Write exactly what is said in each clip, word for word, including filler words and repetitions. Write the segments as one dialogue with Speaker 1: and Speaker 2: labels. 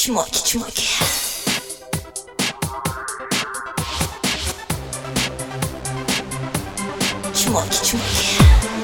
Speaker 1: Чмоки-чмоки. Чмоки-чмоки.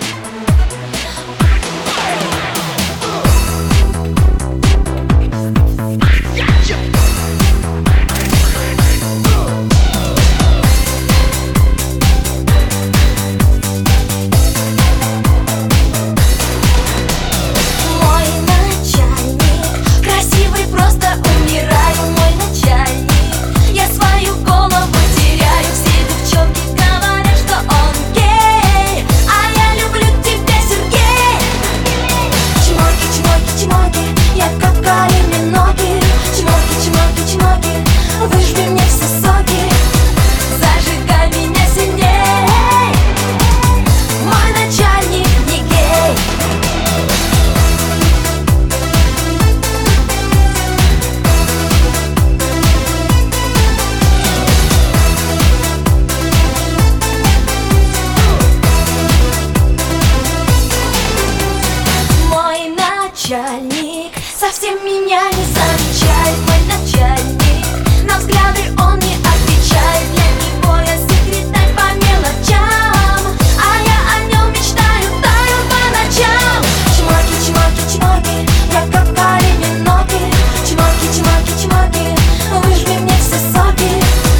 Speaker 2: Начальник совсем меня не замечает. Мой начальник, на взгляды он не отвечает. Для него я секретарь по мелочам, а я о нем мечтаю, таю по ночам. Чмоки, чмоки, чмоки, я как калиминоки. Чмоки, чмоки, чмоки, выжми мне все соки.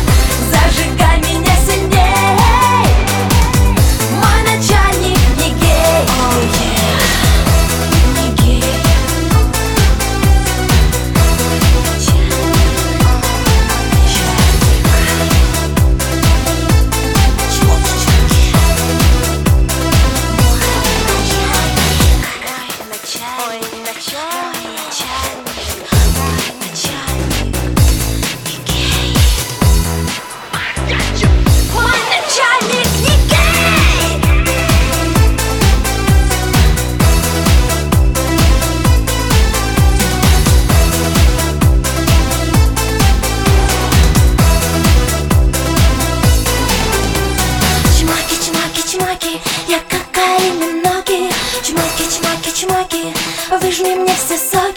Speaker 2: Зажигай меня сильней. Мой начальник не гей. Oh, yeah. Я как калиминоки. Чмоки, чмоки, чмоки, выжми мне все соки.